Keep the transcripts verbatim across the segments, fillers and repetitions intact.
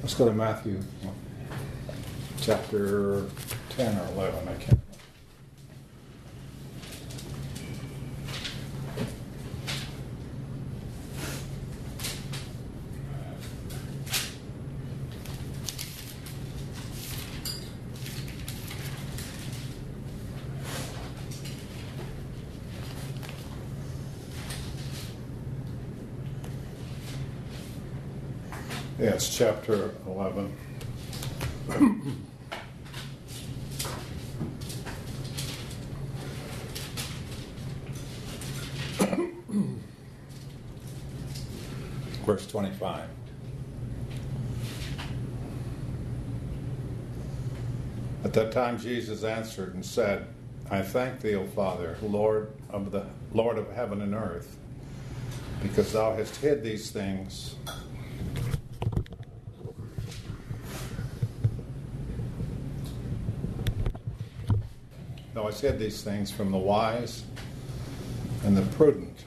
Let's go to Matthew chapter ten or eleven, I can't Yeah, it's chapter eleven. Verse twenty-five. At that time Jesus answered and said, I thank thee, O Father, Lord of the Lord of heaven and earth, because thou hast hid these things Thou hast hid these things from the wise and the prudent,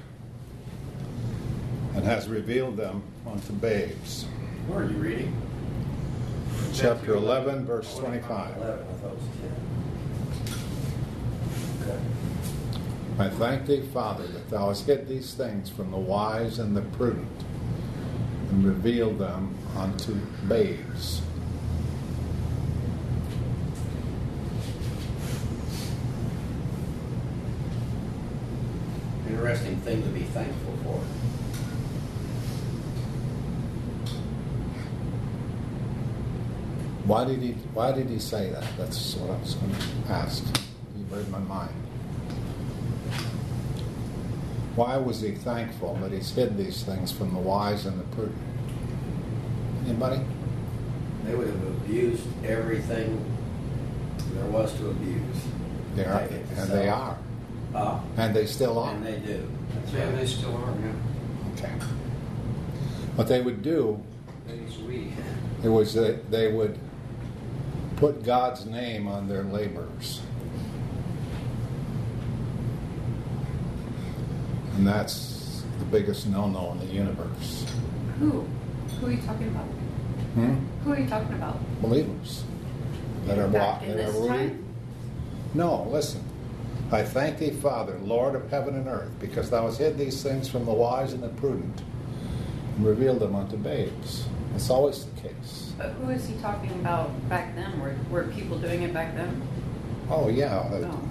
and has revealed them unto babes. Where are you reading? Chapter eleven, verse twenty-five. eleven, I thought it was ten. Okay. I thank thee, Father, that thou hast hid these things from the wise and the prudent, and revealed them unto babes. Interesting thing to be thankful for. Why did he why did he say that? That's what I was going to ask. You read my mind. Why was he thankful that he's hid these things from the wise and the prudent? Anybody? They would have abused everything there was to abuse. They are, Take it to and sell. they are. Uh, And they still are. and they do. That's Yeah, right. they still are, yeah. Okay. What they would do, It's we. it was that they would put God's name on their labors. And that's the biggest no-no in the universe. Who? Who are you talking about? Hmm? Who are you talking about? Believers that are Back wa- in that this are really- time? No, listen. I thank thee, Father, Lord of heaven and earth, because thou hast hid these things from the wise and the prudent, and revealed them unto babes. That's always the case. But who is he talking about back then? Were, were people doing it back then? Oh yeah, uh, No.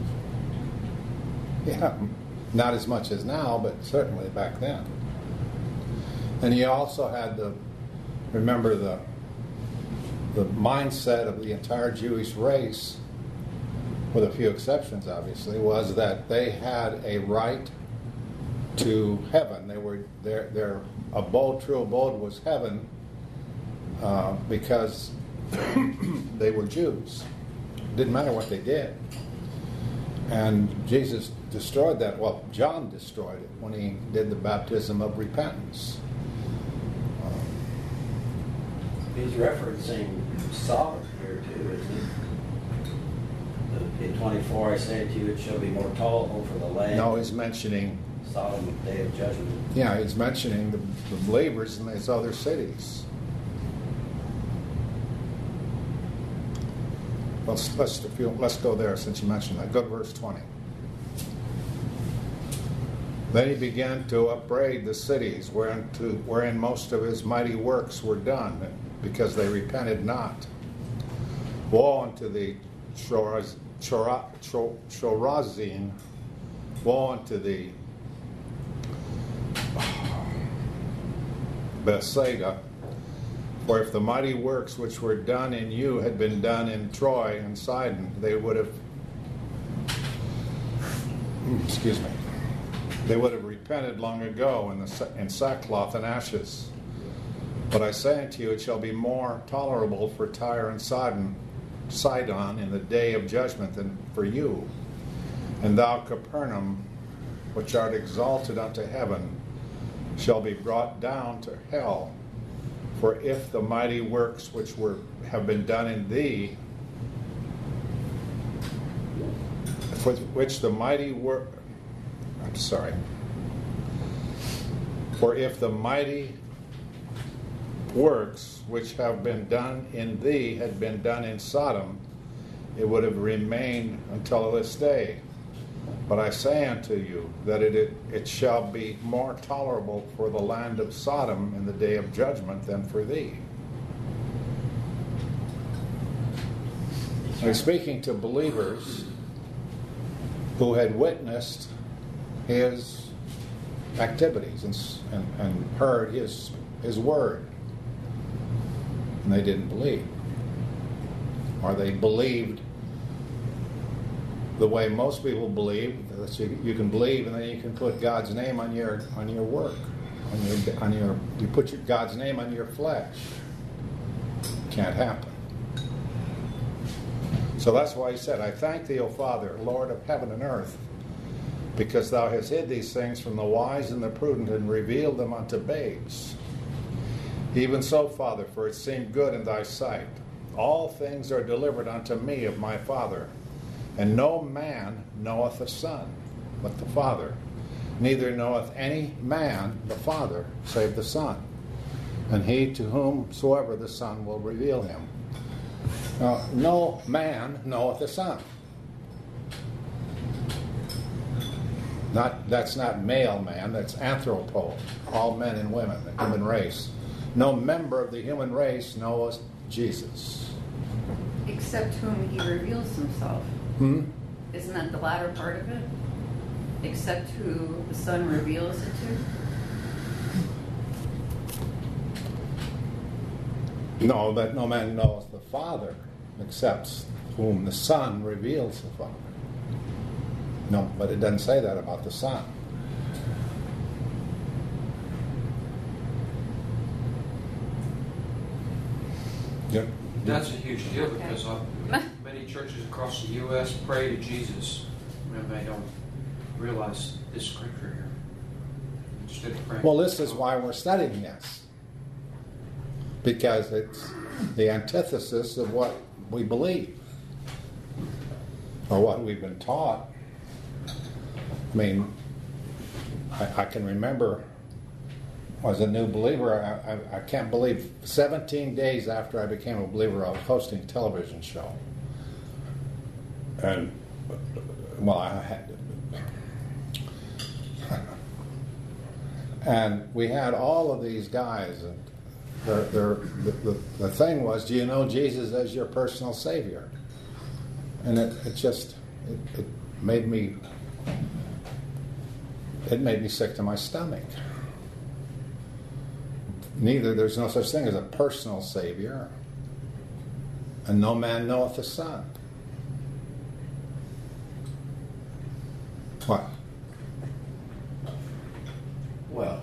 yeah. Not as much as now, but certainly back then. And he also had the remember the the mindset of the entire Jewish race, with a few exceptions, obviously, was that they had a right to heaven. They were their their abode, true abode, was heaven, uh, because they were Jews. Didn't matter what they did, and Jesus destroyed that. Well, John destroyed it when he did the baptism of repentance. He's referencing Sodom here too, isn't he? In twenty-four, I say to you, it shall be more tolerable for the land. No, he's mentioning. Sodom, day of judgment. Yeah, he's mentioning the, the believers in these other cities. Let's let's if you, let's go there since you mentioned that. Go to verse twenty. Then he began to upbraid the cities wherein, to, wherein most of his mighty works were done, because they repented not. Woe unto the Choraz, Chora, Chor, Chorazin, woe unto the Bethsaida, for if the mighty works which were done in you had been done in Troy and Sidon, they would have, excuse me, they would have repented long ago in, the, in sackcloth and ashes. But I say unto you, it shall be more tolerable for Tyre and Sidon, Sidon in the day of judgment than for you. And thou, Capernaum, which art exalted unto heaven, shall be brought down to hell. For if the mighty works which were have been done in thee, for which the mighty work, I'm sorry. For if the mighty works which have been done in thee had been done in Sodom, it would have remained until this day. But I say unto you that it, it, it shall be more tolerable for the land of Sodom in the day of judgment than for thee. He's speaking to believers who had witnessed his activities and, and, and heard his, his word. And they didn't believe. Or they believed the way most people believe, that you, you can believe and then you can put God's name on your on your work, on your on your you put your, God's name on your flesh. Can't happen. So that's why he said, I thank thee, O Father, Lord of heaven and earth, because thou hast hid these things from the wise and the prudent and revealed them unto babes. Even so, Father, for it seemed good in thy sight. All things are delivered unto me of my Father. And no man knoweth the Son, but the Father. Neither knoweth any man the Father, save the Son, and he to whomsoever the Son will reveal him. Now, no man knoweth the Son. Not, that's not male man, that's anthropo, all men and women, the human race. No member of the human race knows Jesus. Except whom he reveals himself. Hmm? Isn't that the latter part of it? Except who the Son reveals it to? No, that no man knows the Father except whom the Son reveals the Father. No, but it doesn't say that about the Son. Yep. That's a huge deal because uh, many churches across the U S pray to Jesus when they don't realize this scripture here. Instead of praying. Well, this is why we're studying this. Because it's the antithesis of what we believe. Or what we've been taught. I mean, I, I can remember as a new believer, I, I, I can't believe seventeen days after I became a believer, I was hosting a television show. And, well, I had, and we had all of these guys, and they're, they're, the, the, the thing was, do you know Jesus as your personal Savior? And it, it just, it, it made me, it made me sick to my stomach. Neither, there's no such thing as a personal Savior, and no man knoweth the Son. What? Well,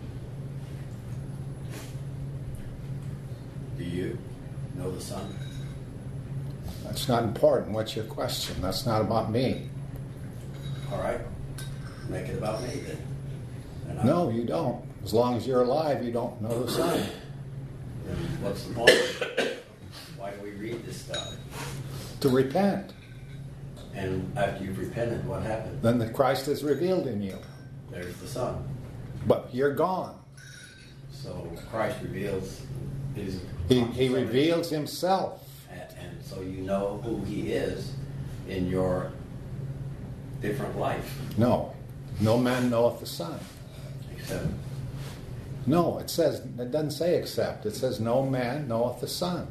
do you know the Son? That's not important. What's your question? That's not about me. All right. Make it about me then. And I- No, you don't. As long as you're alive, you don't know the Son. Then what's the point? Why do we read this stuff? To repent. And after you've repented, what happened? Then the Christ is revealed in you. There's the Son. But you're gone. So Christ reveals his. He, he reveals himself. And, and so you know who he is in your different life. No. No man knoweth the Son. Except. No, it says, it doesn't say except. It says no man knoweth the Son.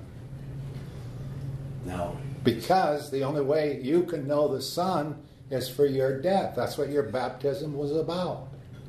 Now. Because the only way you can know the Son is for your death. That's what your baptism was about.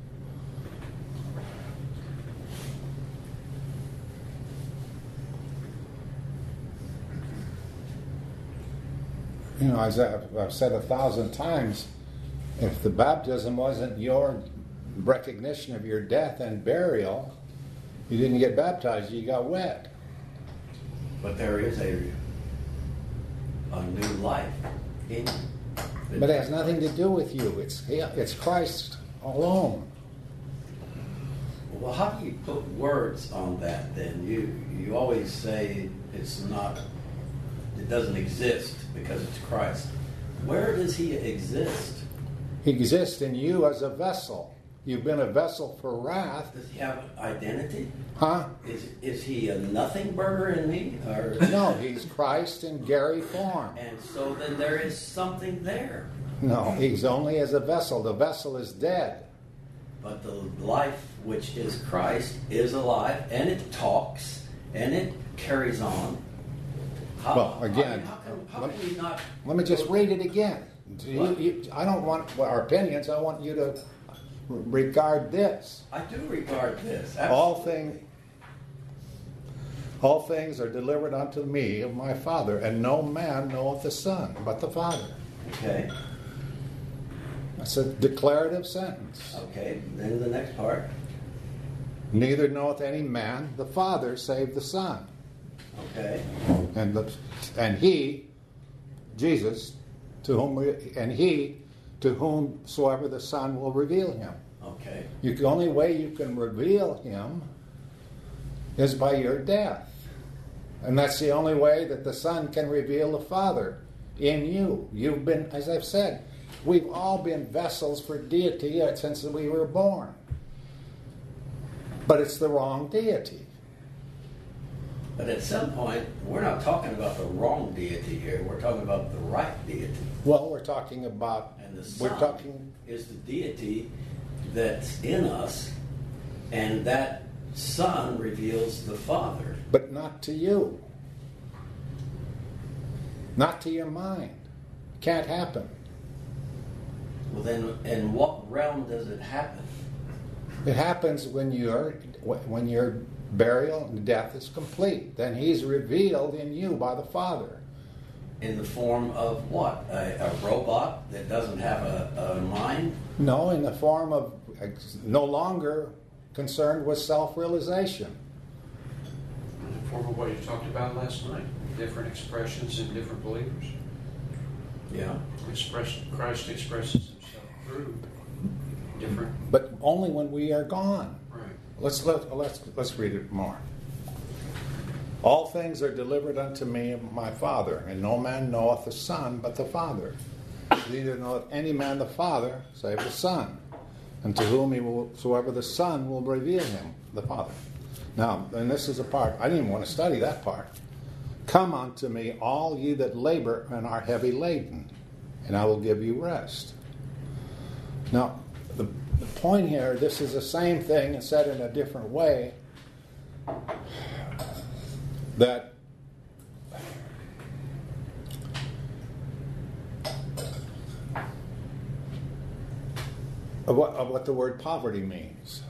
You know, as I've, I've said a thousand times, if the baptism wasn't your recognition of your death and burial, you didn't get baptized, you got wet. But there is a a new life in you. But it has nothing to do with you. It's it's Christ alone. Well, how do you put words on that then? You you always say it's not, it doesn't exist because it's Christ. Where does he exist? He exists in you as a vessel. You've been a vessel for wrath. Does he have identity? Huh? Is is he a nothing burger in me? Or No, he's Christ in Gary form. and so then there is something there. No, he's only as a vessel. The vessel is dead. But the life which is Christ is alive, and it talks, and it carries on. How, Well, again, how, can, how let- can we not? Let me just go- read it again. You- What? you- I don't want our opinions. I want you to regard this. I do regard this. All absolutely. things, all things are delivered unto me of my Father, and no man knoweth the Son but the Father. Okay. That's a declarative sentence. Okay. Then the next part. Neither knoweth any man the Father save the Son. Okay. And the, and he, Jesus, to whom we, and he to whomsoever the Son will reveal him. Okay. You, the only way you can reveal him is by your death. And that's the only way that the Son can reveal the Father in you. You've been, as I've said, we've all been vessels for deity since we were born. But it's the wrong deity. But at some point, we're not talking about the wrong deity here. We're talking about the right deity. Well, we're talking about, And the we're Son talking, is the deity that's in us, and that Son reveals the Father. but not to you. Not to your mind. Can't happen. Well, then, in what realm does it happen? It happens when your when your burial and death is complete. Then he's revealed in you by the Father. In the form of what? A, a robot that doesn't have a, a mind? No, in the form of no longer concerned with self-realization. In the form of what you talked about last night, different expressions in different believers. Yeah. Expression, Christ expresses himself through different. But only when we are gone. Right. Let's let, let's let's read it more. All things are delivered unto me of my Father, and no man knoweth the Son but the Father. Neither knoweth any man the Father save the Son, and to whom he will, soever the Son will reveal him, the Father. Now, and this is a part, I didn't even want to study that part. Come unto me, all ye that labor and are heavy laden, and I will give you rest. Now, the, the point here, this is the same thing and said in a different way, that of what, of what the word poverty means.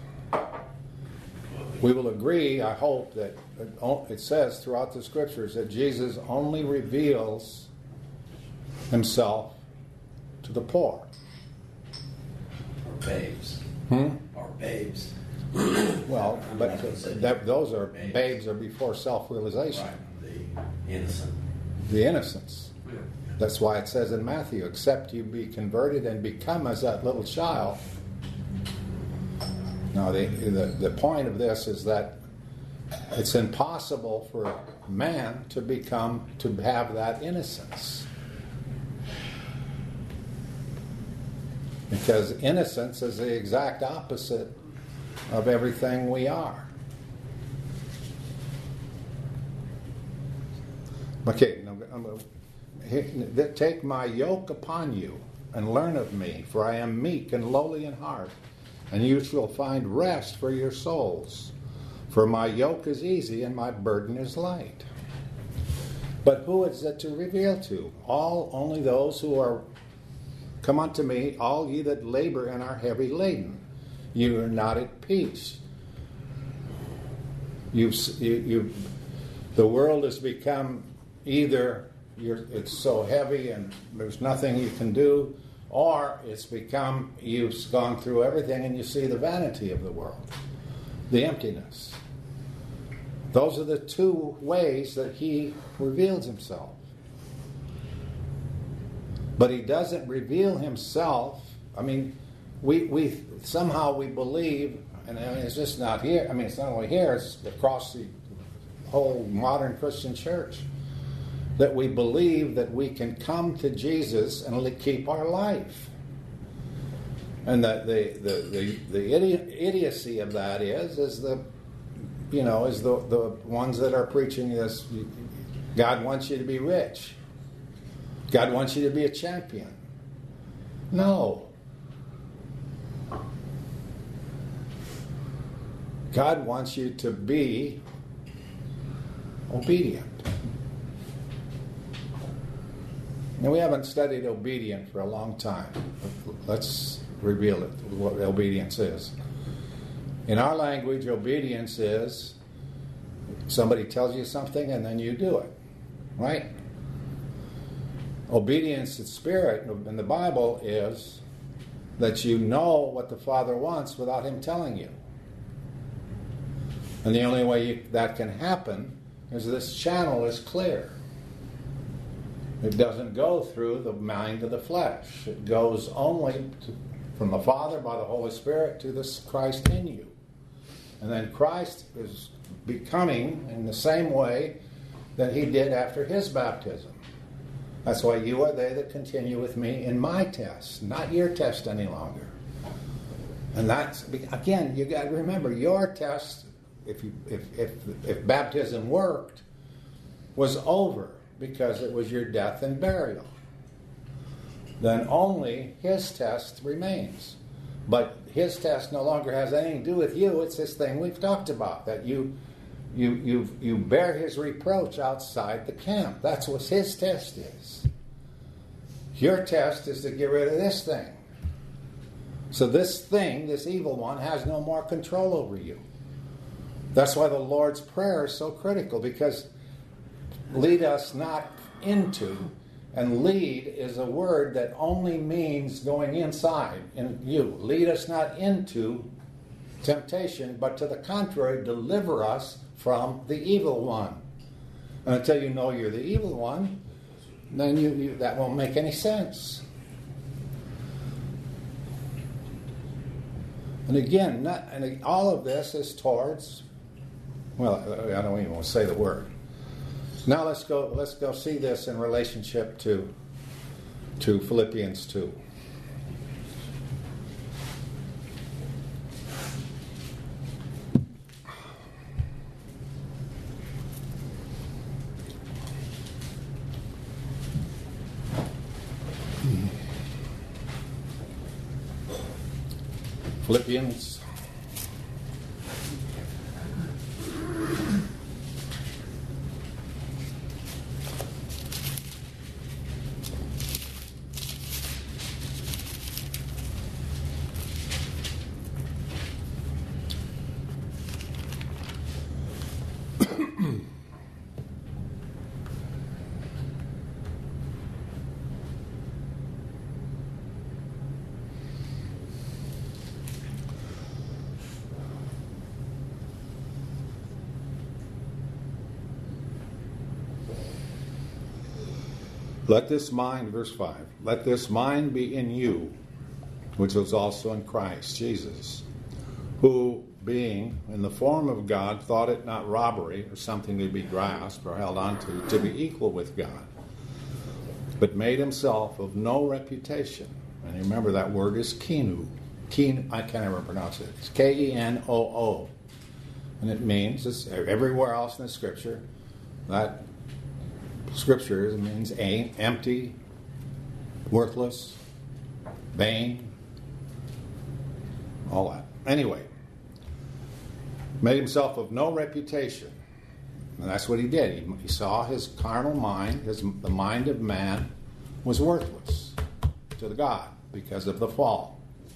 We will agree, I hope, that it says throughout the scriptures that Jesus only reveals himself to the poor. Or babes. Hmm? Or babes. Well, I'm but not gonna say that, those are babes. babes are before self-realization, Right. The innocent. the innocence. Yeah. That's why it says in Matthew, except you be converted and become as that little child. Now, the, the, the point of this is that it's impossible for man to become, to have that innocence. Because innocence is the exact opposite of everything we are. Okay, now, I'm gonna- take my yoke upon you and learn of me, for I am meek and lowly in heart, and you shall find rest for your souls. For my yoke is easy and my burden is light. But who is it to reveal to? All, only those who are, come unto me, all ye that labor and are heavy laden. You are not at peace. You've, you, you, the world has become either you're, it's so heavy and there's nothing you can do, or it's become, you've gone through everything and you see the vanity of the world, the emptiness. Those are the two ways that he reveals himself. But he doesn't reveal himself. I mean, we we somehow we believe, and I mean, it's just not here. I mean, it's not only here, it's across the whole modern Christian church, that we believe that we can come to Jesus and keep our life. And the the the the, the idi- idiocy of that is is the you know is the the ones that are preaching this. God wants you to be rich. God wants you to be a champion. No. God wants you to be obedient. Now, we haven't studied obedient for a long time. Let's reveal it, what obedience is. In our language, obedience is somebody tells you something and then you do it. Right? Obedience in spirit in the Bible is that you know what the Father wants without Him telling you. And the only way you, that can happen is this channel is clear. It doesn't go through the mind of the flesh. It goes only to, from the Father by the Holy Spirit to this Christ in you. And then Christ is becoming in the same way that He did after His baptism. That's why you are they that continue with me in my test, not your test any longer. And that's, again, you got to remember, your test, if you if if if baptism worked, was over because it was your death and burial. Then only His test remains. But His test no longer has anything to do with you. It's this thing we've talked about, that you you you you bear His reproach outside the camp. That's what His test is. Your test is to get rid of this thing. So this thing, this evil one, has no more control over you. That's why the Lord's Prayer is so critical, because lead us not into, and lead is a word that only means going inside in you. Lead us not into temptation, but to the contrary, deliver us from the evil one. And until you know you're the evil one, then you, you that won't make any sense. And again, not, and all of this is towards, well, I don't even want to say the word. Now let's go. Let's go see this in relationship to to Philippians two. Philippians Let this mind, verse five, let this mind be in you, which was also in Christ Jesus, who, being in the form of God, thought it not robbery or something to be grasped or held on to, to be equal with God, but made himself of no reputation. And remember, that word is kenu. Ken, I can't ever pronounce it. It's K E N O O. And it means, it's everywhere else in the Scripture, that Scripture means empty, worthless, vain, all that. Anyway, made himself of no reputation. And that's what he did. He, he saw his carnal mind, his, the mind of man, was worthless to the God because of the fall.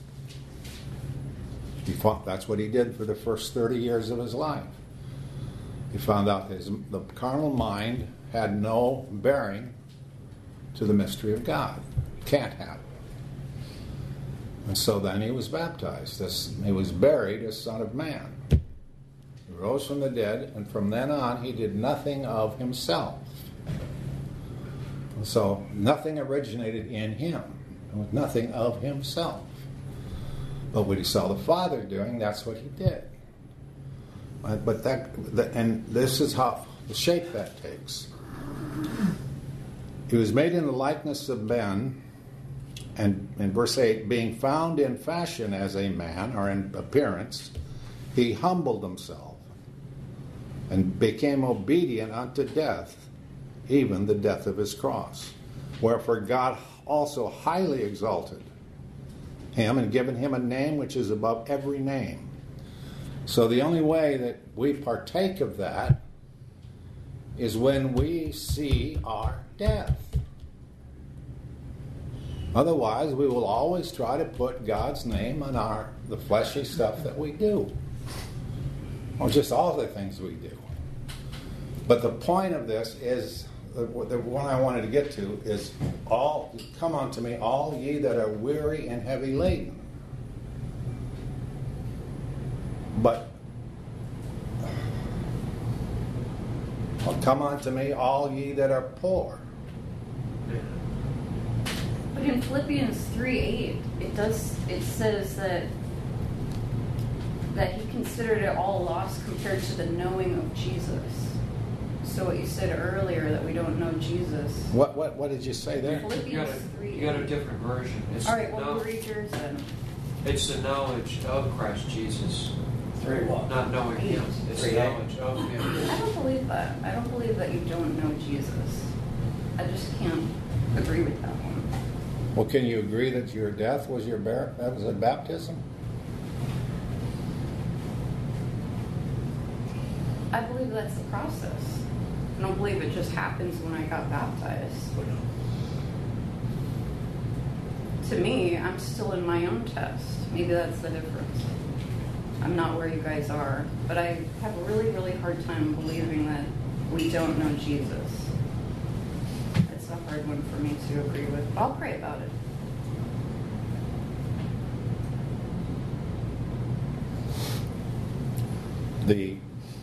He fought, that's what he did for the first thirty years of his life. He found out his the carnal mind had no bearing to the mystery of God. Can't have it. And so then he was baptized. This, he was buried as Son of Man. He rose from the dead, and from then on he did nothing of himself. And so nothing originated in him, and nothing of himself. But what he saw the Father doing, that's what he did. But that, and this is how the shape that takes. He was made in the likeness of men, And in verse eight, being found in fashion as a man, or in appearance, he humbled himself and became obedient unto death, even the death of his cross. Wherefore God also highly exalted him and given him a name which is above every name. So the only way that we partake of that is when we see our death. Otherwise, we will always try to put God's name on our the fleshy stuff that we do, or just all the things we do. But the point of this is, the, the one I wanted to get to is, all come unto me, all ye that are weary and heavy laden. But come unto me, all ye that are poor. But in Philippians three eight, it does it says that that he considered it all lost compared to the knowing of Jesus. So what you said earlier, that we don't know Jesus. What what what did you say there? You got, Philippians a, three. you got a different version. It's All right, well, no- we'll read yours then. It's the knowledge of Christ Jesus, Three what? not knowing Him. It's the Three eight. knowledge of Him. I don't believe that. I don't believe that you don't know Jesus. I just can't agree with that one. Well, can you agree that your death was your bar- that was a baptism? I believe that's the process. I don't believe it just happens when I got baptized. To me, I'm still in my own test. Maybe that's the difference. I'm not where you guys are, but I have a really, really hard time believing that we don't know Jesus. It's a hard one for me to agree with. I'll pray about it. The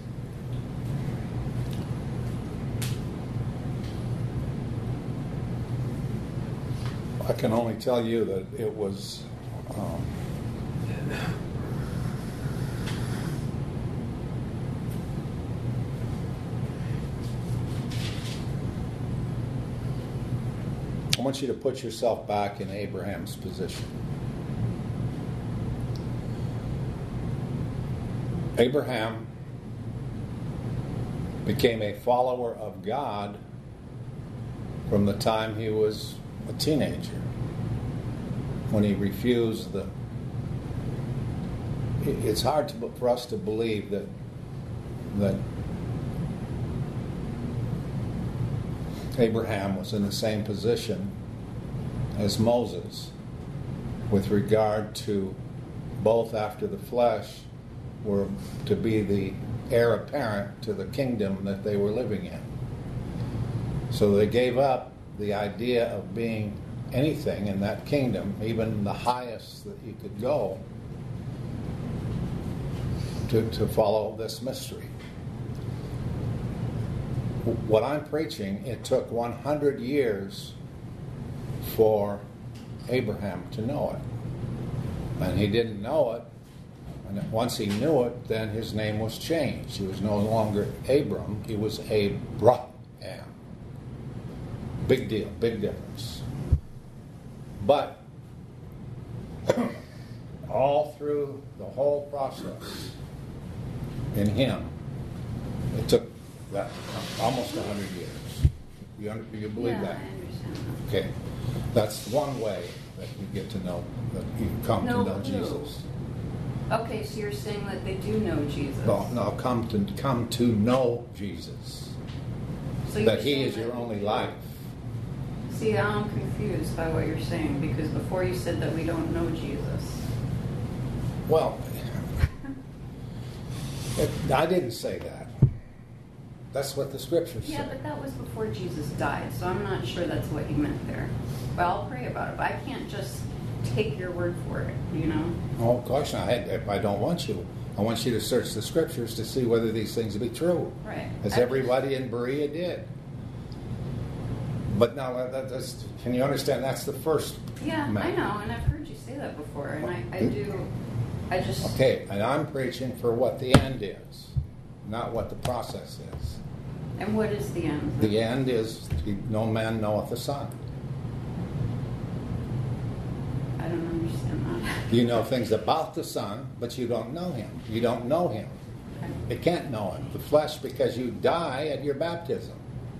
I can only tell you that it was um, I want you to put yourself back in Abraham's position. Abraham became a follower of God from the time he was a teenager, when he refused the... It's hard to, for us to believe that that Abraham was in the same position as Moses with regard to both after the flesh were to be the heir apparent to the kingdom that they were living in. So they gave up the idea of being anything in that kingdom, even the highest that you could go, to, to follow this mystery. What I'm preaching, it took one hundred years for Abraham to know it. And he didn't know it. And once he knew it, then his name was changed. He was no longer Abram, he was Abraham. Big deal, big difference. But all through the whole process in him, it took that almost one hundred years. You, under, you believe yeah, that? I understand that. Okay. That's one way that you get to know, that you come No to know clue. Jesus. Okay, so you're saying that they do know Jesus. No, no, come to come to know Jesus. So you're That He saying is your that- only life. See, I'm confused by what you're saying, because before you said that we don't know Jesus. Well, it, I didn't say that. That's what the scriptures say. Yeah, but that was before Jesus died, so I'm not sure that's what you meant there. But I'll pray about it. But I can't just take your word for it, you know? Oh, gosh, I, if I don't want you. I want you to search the scriptures to see whether these things be true. Right. As I- everybody in Berea did. But now, that, that's, can you understand? That's the first Yeah, matter. I know, and I've heard you say that before, and I, I do, I just... Okay, and I'm preaching for what the end is, not what the process is. And what is the end? The end is no man knoweth the Son. understand that. You know things about the Son, but you don't know him. You don't know him. Okay. You can't know him. The flesh, because you die at your baptism.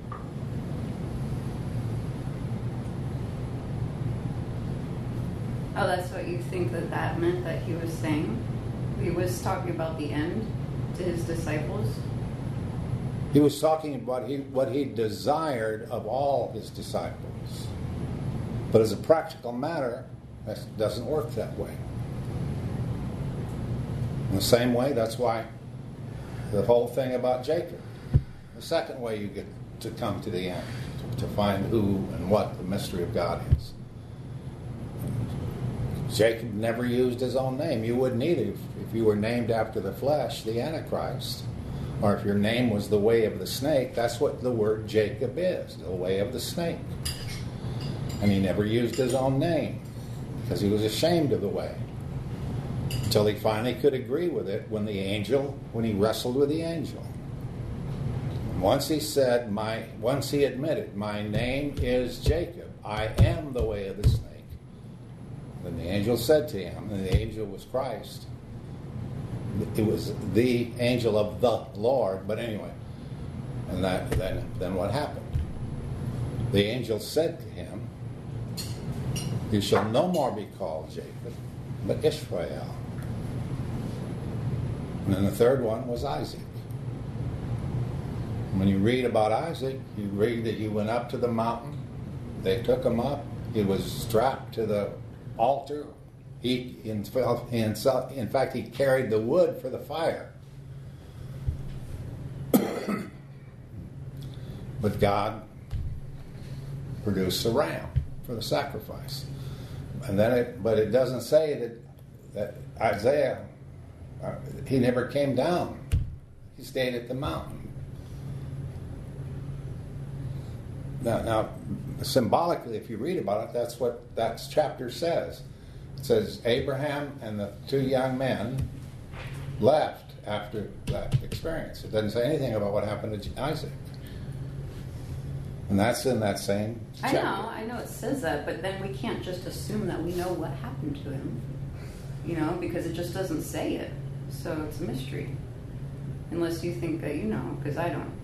Oh, that's what you think that that meant that he was saying? He was talking about the end to his disciples? He was talking about he, what he desired of all his disciples. But as a practical matter, that doesn't work that way. In the same way, that's why the whole thing about Jacob. The second way you get to come to the end, to find who and what the mystery of God is. Jacob never used his own name. You wouldn't either if, if you were named after the flesh, the Antichrist. Or if your name was the way of the snake, that's what the word Jacob is, the way of the snake. And he never used his own name because he was ashamed of the way. Until he finally could agree with it when the angel, when he wrestled with the angel. And once he said, my, once he admitted, my name is Jacob, I am the way of the snake. Then the angel said to him, and the angel was Christ. It was the angel of the Lord, but anyway. And that, then, then what happened? The angel said to him, you shall no more be called Jacob, but Israel. And then the third one was Isaac. When you read about Isaac, you read that he went up to the mountain. They took him up. He was strapped to the altar. He, in, in fact, he carried the wood for the fire. But God produced a ram for the sacrifice. And then it, but it doesn't say that, that Isaiah, uh, he never came down. He stayed at the mountain. Now, now, symbolically, if you read about it, that's what that chapter says. It says Abraham and the two young men left after that experience. It doesn't say anything about what happened to Isaac. And that's in that same chapter. I know, I know it says that, but then we can't just assume that we know what happened to him. You know, because it just doesn't say it. So it's a mystery. Unless you think that you know, because I don't.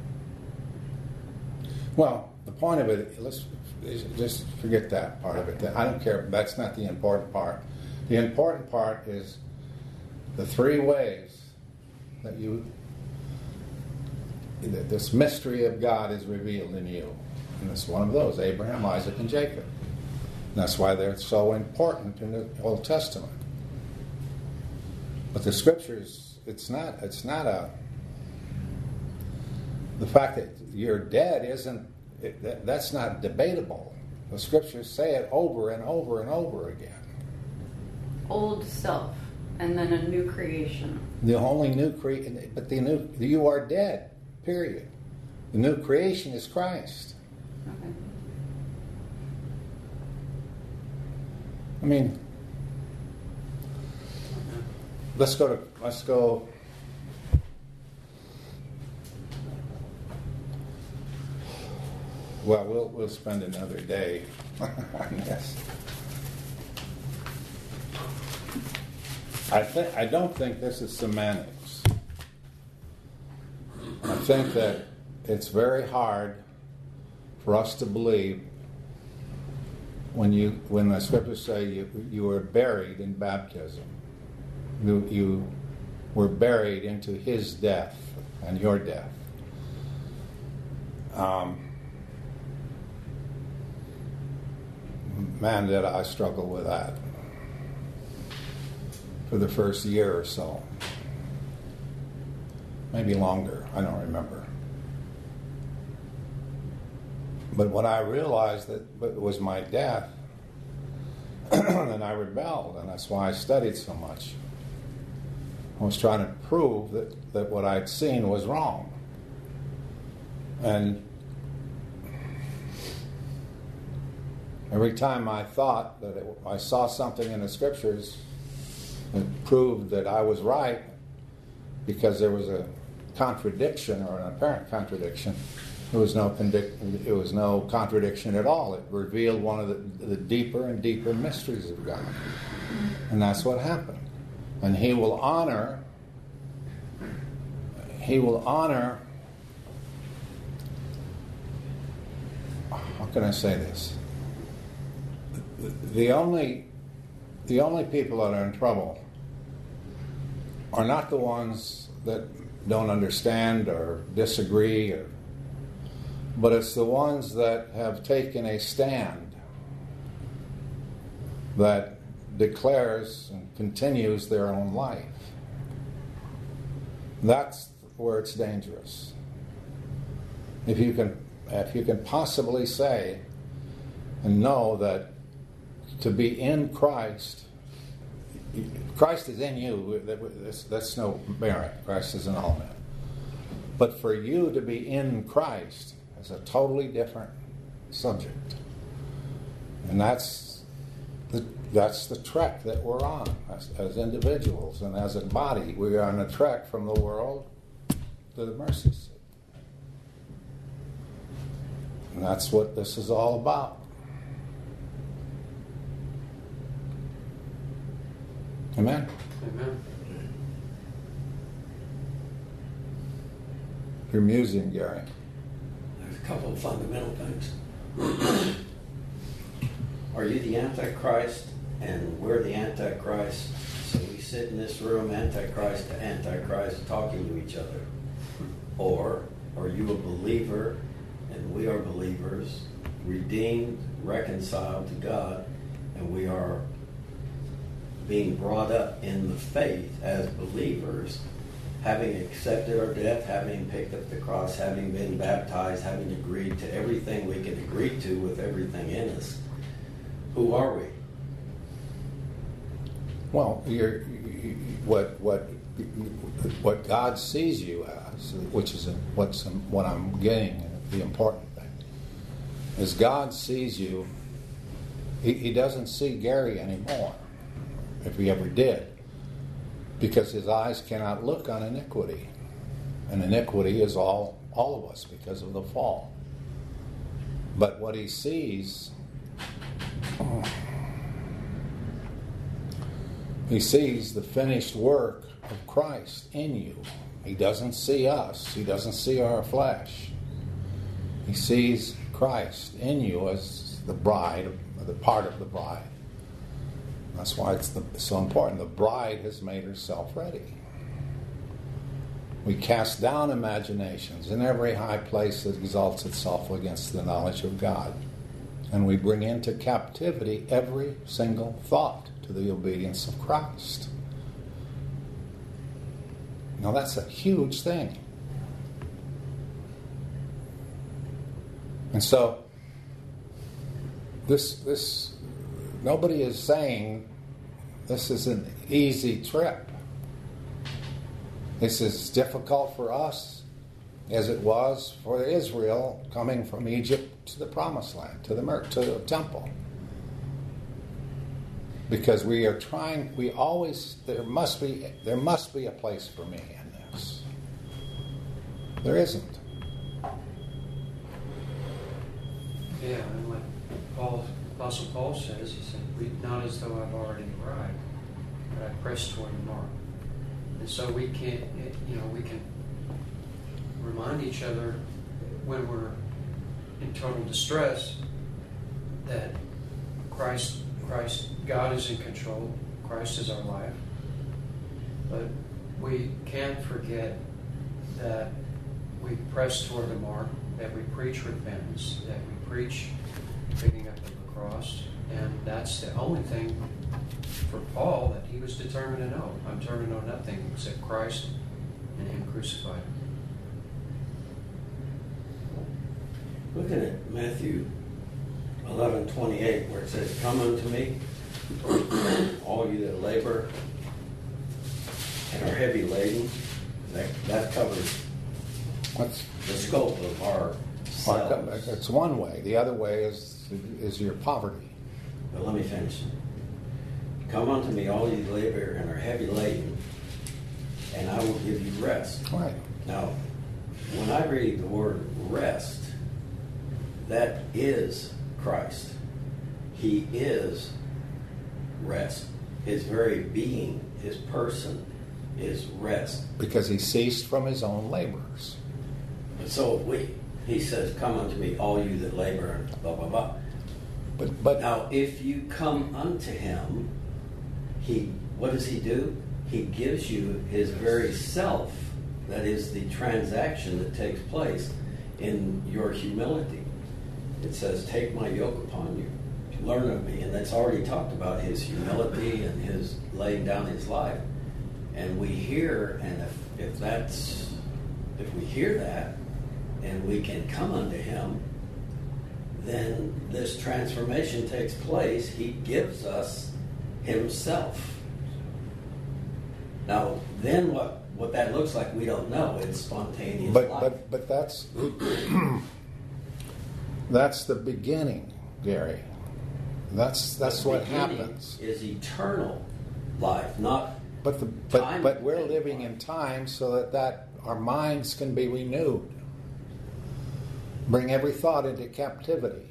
Well, the point of it, let's just forget that part of it. I don't care. That's not the important part. The important part is the three ways that you, that this mystery of God is revealed in you. And it's one of those, Abraham, Isaac, and Jacob. And that's why they're so important in the Old Testament. But the Scriptures, it's not, it's not a, the fact that you're dead isn't, it, that, that's not debatable. The Scriptures say it over and over and over again. Old self, and then a new creation. The only new creation, but the new, you are dead, period. The new creation is Christ. Okay. I mean, let's go to, let's go, well, we'll, we'll spend another day on this. I think, I don't think this is semantics. I think that it's very hard for us to believe when you when the Scriptures say you you were buried in baptism. You you were buried into His death and your death. Um, man, did I struggle with that for the first year or so. Maybe longer, I don't remember. But when I realized that it was my death, then I rebelled, and that's why I studied so much. I was trying to prove that, that what I'd seen was wrong. And every time I thought that it, I saw something in the Scriptures that proved that I was right, because there was a contradiction or an apparent contradiction, there was no condic- it was no contradiction at all. It revealed one of the, the deeper and deeper mysteries of God. And that's what happened. And he will honor, he will honor, how can I say this? The only, the only people that are in trouble are not the ones that don't understand or disagree, or, but it's the ones that have taken a stand that declares and continues their own life. That's where it's dangerous. If you can, if you can possibly say and know that to be in Christ, Christ is in you, that's, that's no merit. Christ is in all men. But for you to be in Christ is a totally different subject. And that's the, that's the trek that we're on as, as individuals and as a body. We are on a trek from the world to the mercy seat. And that's what this is all about. Amen? Amen. You're musing, Gary. There's a couple of fundamental things. Are you the Antichrist and we're the Antichrist? So we sit in this room, Antichrist to Antichrist, talking to each other. Or are you a believer and we are believers, redeemed, reconciled to God, and we are being brought up in the faith as believers, having accepted our death, having picked up the cross, having been baptized, having agreed to everything we can agree to with everything in us. Who are we? Well, you're, you, what what what God sees you as, which is what's what I'm getting. The important thing is God sees you. He, he doesn't see Gary anymore, if he ever did, because his eyes cannot look on iniquity, and iniquity is all all of us because of the fall. But what he sees, he sees the finished work of Christ in you. He doesn't see us. He doesn't see our flesh. He sees Christ in you as the bride, or the part of the bride. That's why it's the, so important. The bride has made herself ready. We cast down imaginations in every high place that exalts itself against the knowledge of God. And we bring into captivity every single thought to the obedience of Christ. Now that's a huge thing. And so, this, this, nobody is saying this is an easy trip. This is difficult for us as it was for Israel coming from Egypt to the Promised Land, to the, to the temple. Because we are trying, we always, there must be, there must be a place for me in this. There isn't. Yeah, and like Paul, Apostle Paul says, he said, "Read not as though I've already arrived, but I press toward the mark." And so we can't, you know, we can remind each other when we're in total distress that Christ, Christ, God is in control. Christ is our life. But we can't forget that we press toward the mark, that we preach repentance, that we preach picking up of the cross, and that's the only thing for Paul that he was determined to know. I'm determined to know nothing except Christ and Him crucified. Looking at Matthew eleven twenty-eight, where it says, "Come unto me, all you that labor and are heavy laden," that, that covers What's, the scope of our selves. It's one way. The other way is is your poverty. But let me finish. "Come unto me, all you that labor and are heavy laden, and I will give you rest." Right. Now, when I read the word rest, that is Christ. He is rest. his very being, his person, is rest. Because he ceased from his own labors. But so have we. He says, come unto me, all you that labor, and blah, blah, blah. But, but Now, if you come unto him, he, what does he do? He gives you his very self. That is the transaction that takes place in your humility. It says, take my yoke upon you, learn of me. And that's already talked about his humility and his laying down his life. And we hear, and if, if that's, if we hear that, and we can come unto him, then this transformation takes place. He gives us himself. Now, then what, what that looks like, we don't know. It's spontaneous but life. but but that's that's the beginning, Gary. That's that's The what beginning happens. Is eternal life, not But the but time. but we're living in time so that that our minds can be renewed. Bring every thought into captivity.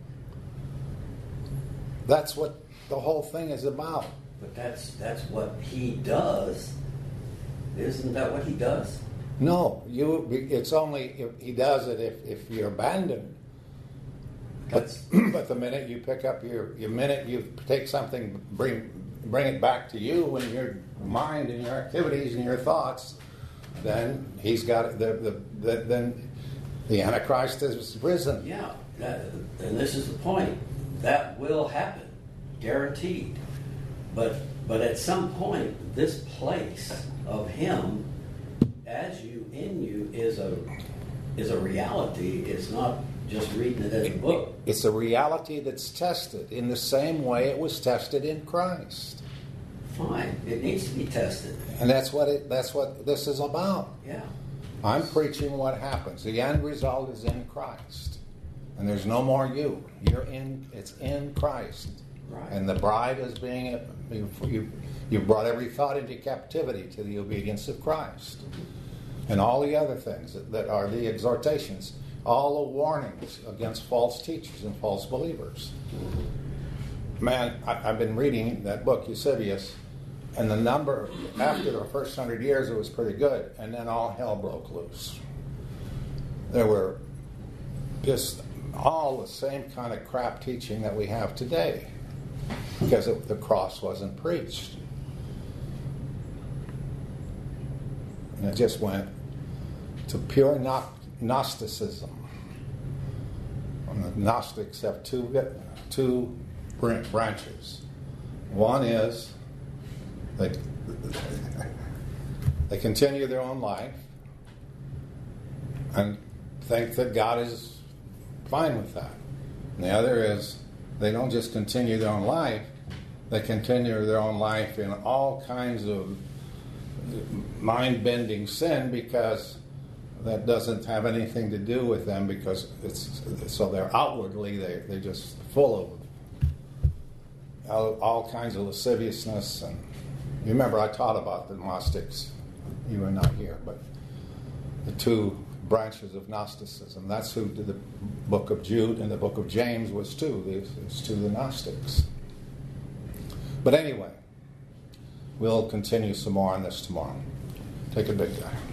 That's what the whole thing is about. But that's that's what he does. Isn't that what he does? No, you. It's only if he does it if, if you're abandoned. But That's- but the minute you pick up your your minute you take something, bring bring it back to you and your mind and your activities and your thoughts, then he's got the the, the then the Antichrist has risen. Yeah, that, and this is the point. That will happen, guaranteed. But but at some point, this place of him, as you in you, is a is a reality. It's not just reading it as a book. It's a reality that's tested in the same way it was tested in Christ, Fine, it needs to be tested. and that's what it that's what this is about. Yeah. I'm preaching what happens. The end result is in Christ. And there's no more you. You're in, it's in Christ. Right. And the bride is being, you, you, you've brought every thought into captivity to the obedience of Christ. And all the other things that, that are the exhortations, all the warnings against false teachers and false believers. Man, I, I've been reading that book, Eusebius, and the number, after the first hundred years, it was pretty good. And then all hell broke loose. There were just all the same kind of crap teaching that we have today because it, the cross wasn't preached. And it just went to pure Gnosticism. And the Gnostics have two, two branches. One is They, they continue their own life and think that God is fine with that. And the other is they don't just continue their own life, they continue their own life in all kinds of mind-bending sin because that doesn't have anything to do with them because it's so they're outwardly they, they're just full of all, all kinds of lasciviousness. And you remember I taught about the Gnostics. You were not here, but the two branches of Gnosticism. That's who the book of Jude and the book of James was to. It's to the Gnostics. But anyway, we'll continue some more on this tomorrow. Take a big guy.